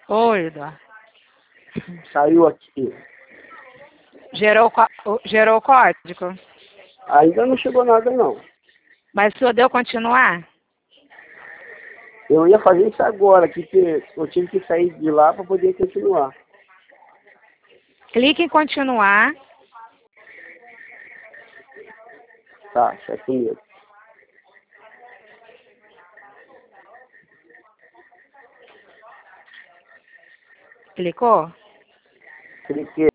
Oi, Eduardo. Saiu aqui. Gerou o código? Ainda não chegou nada, não. Mas o senhor deu continuar? Eu ia fazer isso agora, que eu tive que sair de lá para poder continuar. Clique em continuar. Tá, certo mesmo. Clicou? Cliquei.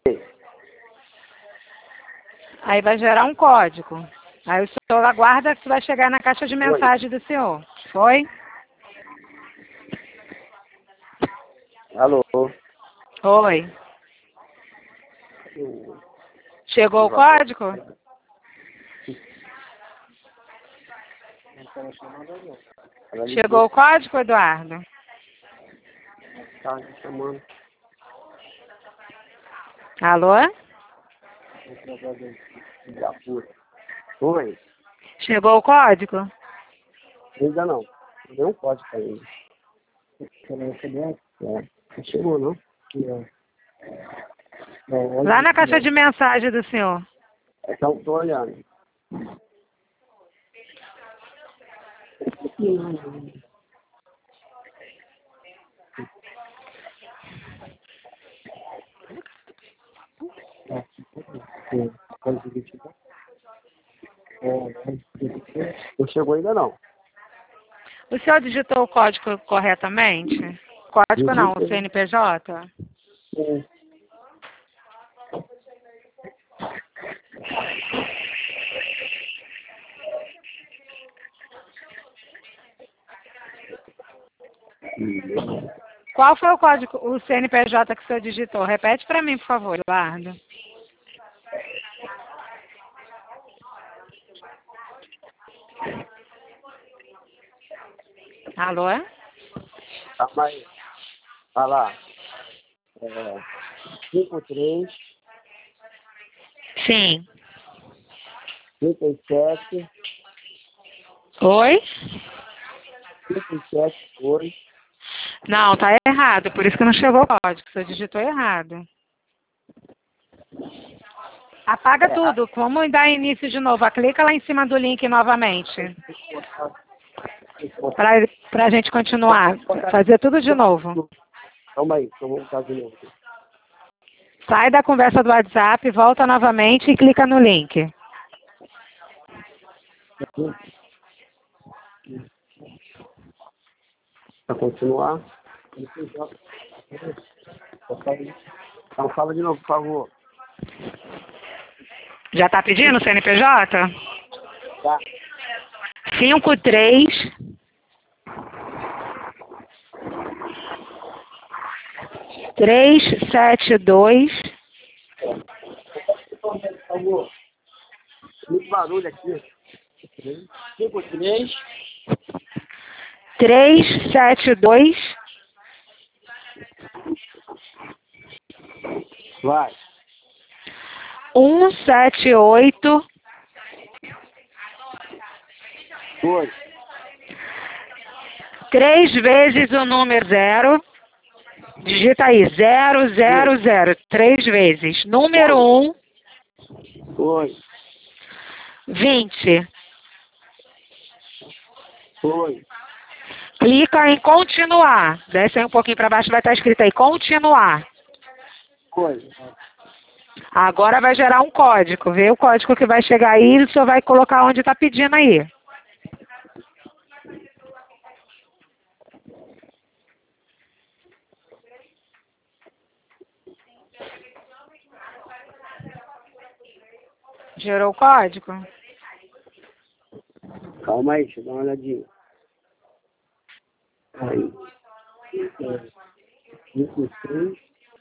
Aí vai gerar um código. Aí o senhor aguarda que vai chegar na caixa de mensagem do senhor. Foi? Alô? Oi. Chegou o código? Chegou o código, Eduardo? Tá me chamando. Alô? Oi? Chegou o código? Ainda não. Não pode cair. Não chegou, não? Lá na caixa de mensagem do senhor. Então, tô olhando. Não chegou ainda, não. O senhor digitou o código corretamente? Código não, o Digitei. CNPJ? Sim. Qual foi o código, o CNPJ que o senhor digitou? Repete para mim, por favor, Eduardo. Alô? Calma aí. Olha lá. 53, Sim. 37, Oi? 37, 2. Não, tá errado, por isso que não chegou o código, o senhor digitou errado. Apaga tudo, vamos dar início de novo. Clica lá em cima do link novamente. Pra gente continuar. Fazer tudo de novo. Calma aí, que eu vou botar de novo. Sai da conversa do WhatsApp, volta novamente e clica no link. Para continuar. Então fala de novo, por favor. Já tá pedindo o CNPJ? Tá. 53 372 Por favor. Muito barulho aqui. 53, 372 vai. 178 2. 3 vezes o número 0. Digita aí, 000, 3 vezes. Número 1, 2. 20. 2. Clica em continuar. Desce aí um pouquinho para baixo, vai estar escrito aí, continuar. 2. Agora vai gerar um código. Vê o código que vai chegar aí e o senhor vai colocar onde está pedindo aí. Gerou o código? Calma aí, deixa eu dar uma olhadinha. Aí. 23,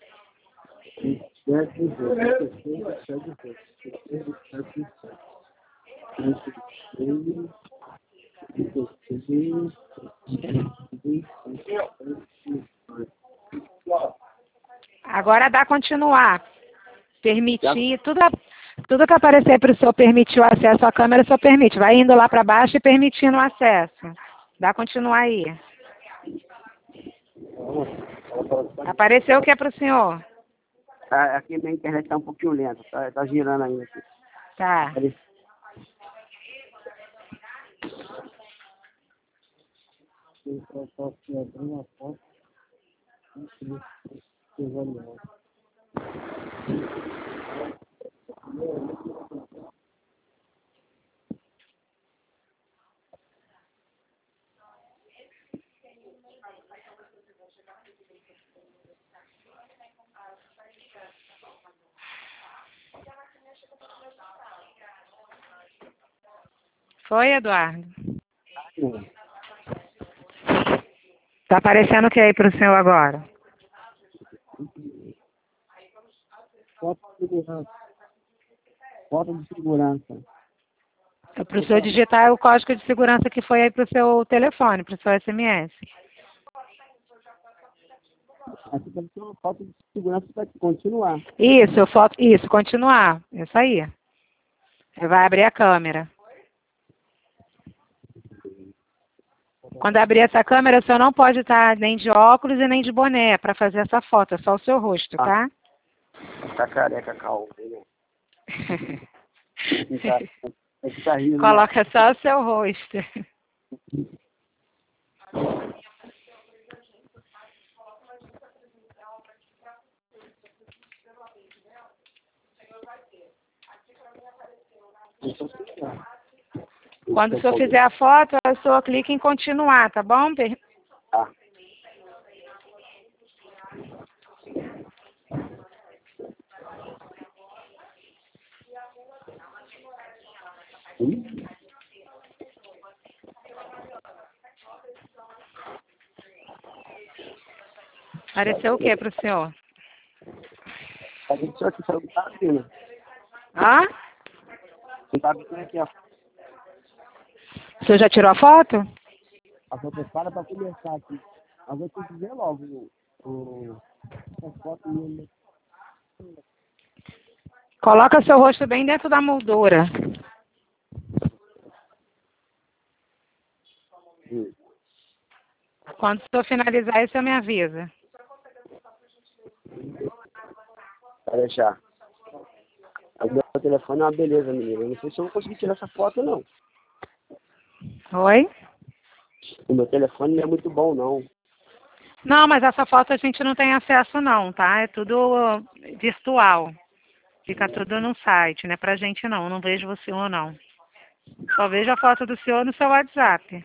27, 27, Agora dá continuar. Permitir, tudo que aparecer para o senhor permitir o acesso à câmera, o senhor permite. Vai indo lá para baixo e permitindo o acesso. Dá continuar aí. Apareceu o que é pro senhor? Aqui minha internet tá um pouquinho lenta, tá girando ainda aqui. Tá. Foi, Eduardo? Tá aparecendo o que aí pro senhor agora? Foto de segurança. Foto de segurança. É pro senhor digitar o código de segurança que foi aí pro seu telefone, pro seu SMS. Aqui tem uma foto de segurança para continuar. Isso, continuar. Isso aí. Você vai abrir a câmera. Quando abrir essa câmera, o senhor não pode estar nem de óculos e nem de boné para fazer essa foto, é só o seu rosto, tá? Tá careca, calma, né? Tá rindo, né? Coloca só o seu rosto. Quando o senhor fizer a foto, o senhor clica em continuar, tá bom? Tá. Apareceu o que pro senhor? A gente só que saiu tá abrindo. Hã? Você tá abrindo aqui, ó. O senhor já tirou a foto? A foto para começar aqui. Agora tem que ver logo a foto minha. Coloca seu rosto bem dentro da moldura. Quando o senhor finalizar, isso me avisa. Vai deixar. O meu telefone é uma beleza, menina. Eu não sei se eu vou conseguir tirar essa foto, não. Oi? O meu telefone não é muito bom, não. Não, mas essa foto a gente não tem acesso não, tá? É tudo virtual. Fica tudo no site, não é pra gente não. Eu não vejo o senhor não. Só vejo a foto do senhor no seu WhatsApp.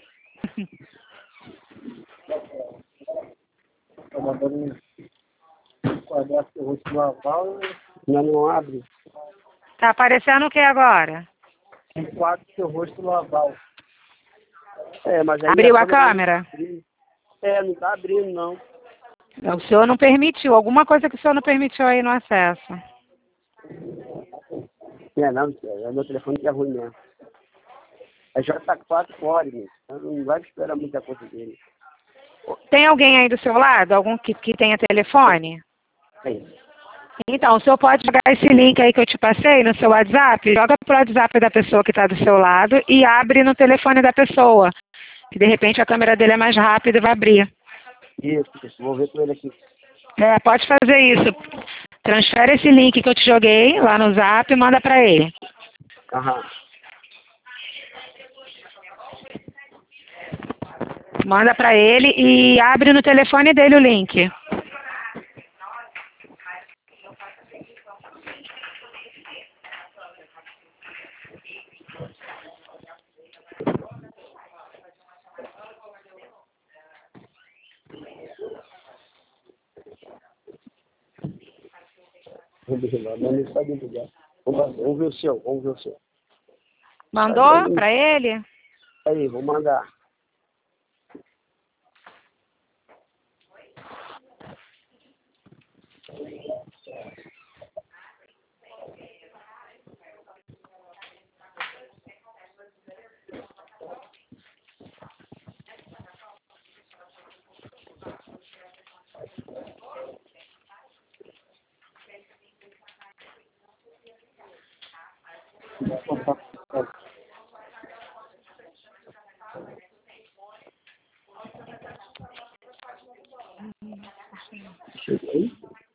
Tá mandando guardar seu rosto no aval e não abre. Tá aparecendo o que agora? Enquadra seu rosto no aval. Mas aí Abriu a câmera? Não tá abrindo, não. O senhor não permitiu. Alguma coisa que o senhor não permitiu aí no acesso. Não, é meu telefone que é ruim mesmo. É J4 fora, né? Não vai esperar muita coisa dele. Tem alguém aí do seu lado? Algum que tenha telefone? Tem. Então, o senhor pode jogar esse link aí que eu te passei no seu WhatsApp, joga pro WhatsApp da pessoa que está do seu lado e abre no telefone da pessoa. Que de repente a câmera dele é mais rápida e vai abrir. Isso, vou ver com ele aqui. Pode fazer isso. Transfere esse link que eu te joguei lá no Zap e manda para ele. Aham. Manda para ele e abre no telefone dele o link. Vamos ver o seu, Mandou para ele? Aí, vou mandar. Chegou aí?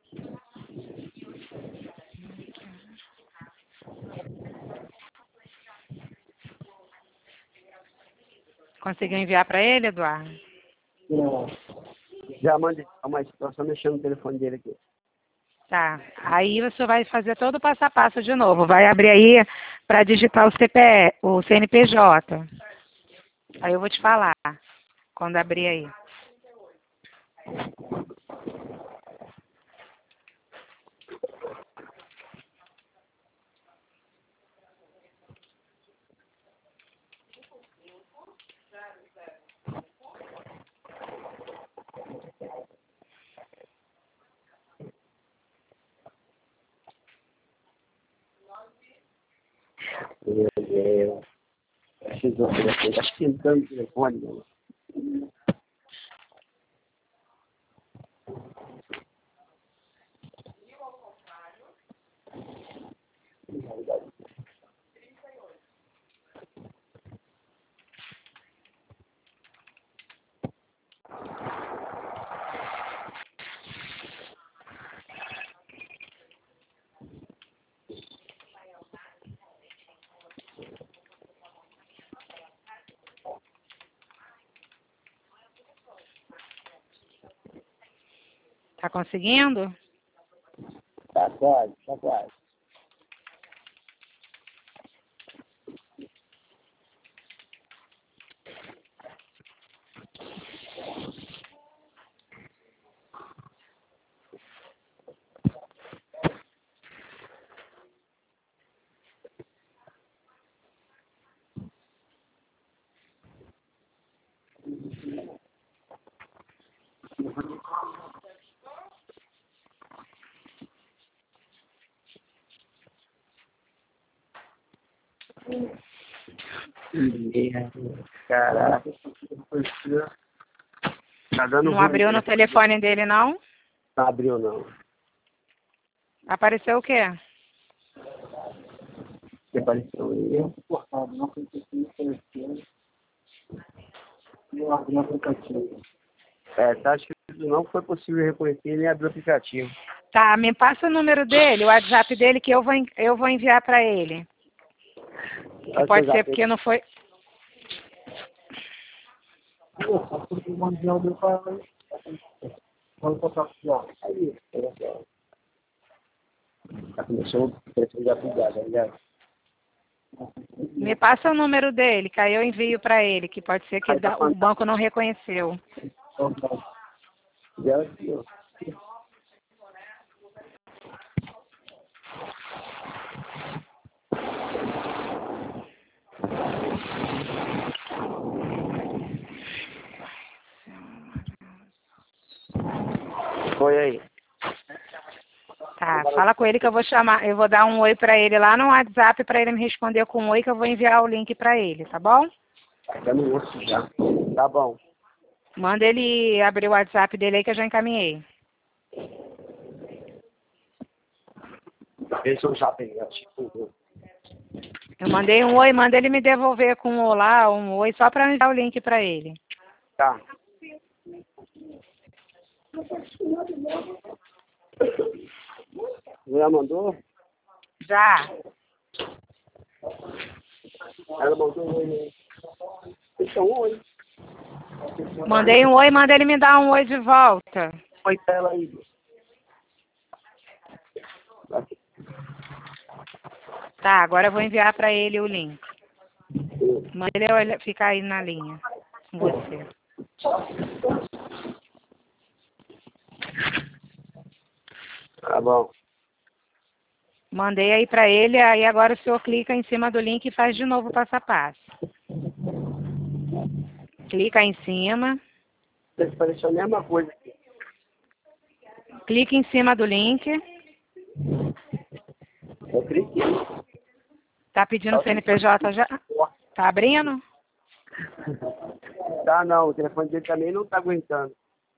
Conseguiu enviar para ele, Eduardo? Não. Já mandei. Calma aí, estou só mexendo no telefone dele aqui. Tá. Aí você vai fazer todo o passo a passo de novo. Vai abrir aí para digitar o CPE, o CNPJ. Aí eu vou te falar quando abrir aí. Meu Deus. Precisou do telefone. Está esquentando o telefone, mano. Tá conseguindo? Tá quase, tá quase. Caraca. Tá dando Não ruim. abriu no telefone dele, não? Não abriu, não. Apareceu o quê? Que apareceu aí. Não foi possível não abri o aplicativo. Tá escrito não foi possível reconhecer nem abrir o aplicativo. Tá, me passa o número dele, o WhatsApp dele, que eu vou enviar para ele. Que pode ser porque não foi... Já começou o telefone já bugar, já. Me passa o número dele, que aí eu envio para ele, que pode ser que o banco não reconheceu. Já aqui, ó. Foi aí. Tá, fala com ele que eu vou chamar, eu vou dar um oi para ele lá no WhatsApp para ele me responder com um oi, que eu vou enviar o link para ele, tá bom? Tá no osso já. Tá bom. Manda ele abrir o WhatsApp dele aí que eu já encaminhei. Esse é o zap aí, ó. Tipo, Eu mandei um oi, manda ele me devolver com um olá, um oi, só para enviar o link para ele. tá. Já mandou? Já. Ela mandou um oi. Então, um oi. Mandei um oi, manda ele me dar um oi de volta. Oi pra ela aí. Tá, agora eu vou enviar para ele o link. Manda ele ficar aí na linha com você. Tá bom. Mandei aí para ele, aí agora o senhor clica em cima do link e faz de novo o passo a passo. Clica em cima. Pareceu a mesma coisa aqui. Clica em cima do link. Eu cliquei. Tá pedindo o CNPJ já? Tá abrindo? Tá, não. O telefone dele também não tá aguentando.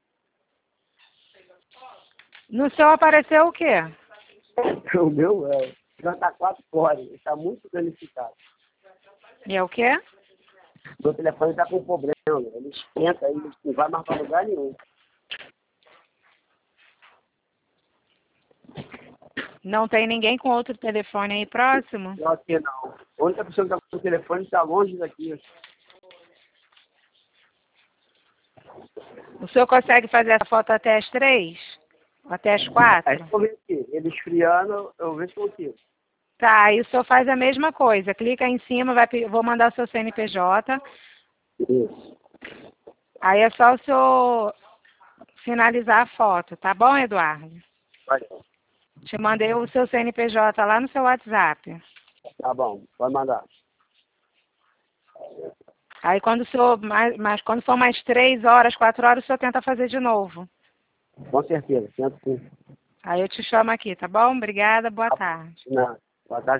No seu apareceu o quê? O meu já tá 4 horas. Ele tá muito danificado. E é o quê? Meu telefone tá com problema. Ele esquenta aí, não vai mais pra lugar nenhum. Não tem ninguém com outro telefone aí próximo? Não, aqui não. A única pessoa que está com o telefone está longe daqui. O senhor consegue fazer essa foto até as 3? Até as 4? Aí eu vou ver aqui. Ele esfriando, eu vejo se eu consigo. Tá, aí o senhor faz a mesma coisa. Clica em cima, vou mandar o seu CNPJ. Isso. Aí é só o senhor finalizar a foto, tá bom, Eduardo? Vai. Te mandei o seu CNPJ lá no seu WhatsApp. Tá bom, pode mandar. Aí quando o senhor, quando for mais 3 horas, 4 horas, o senhor tenta fazer de novo. Com certeza, tento sim. Aí eu te chamo aqui, tá bom? Obrigada, boa tarde. Não, boa tarde.